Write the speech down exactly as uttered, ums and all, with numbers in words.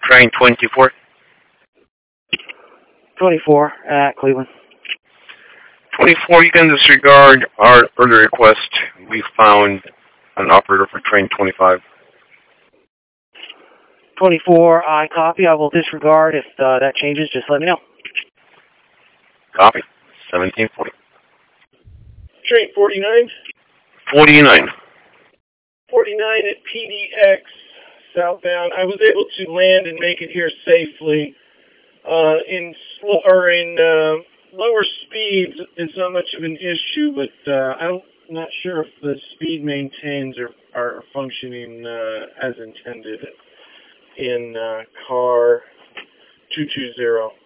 train twenty-four. twenty-four at Cleveland. twenty-four, you can disregard our earlier request. We found an operator for train twenty-five. twenty-four, I copy. I will disregard. If uh, that changes, just let me know. Copy. seventeen forty. Train forty-nine. forty-nine. forty-nine at P D X southbound. I was able to land and make it here safely. Uh, in slow or in uh, lower speeds is not much of an issue, but uh, I'm not sure if the speed maintains are, are functioning uh, as intended in uh, car two two zero.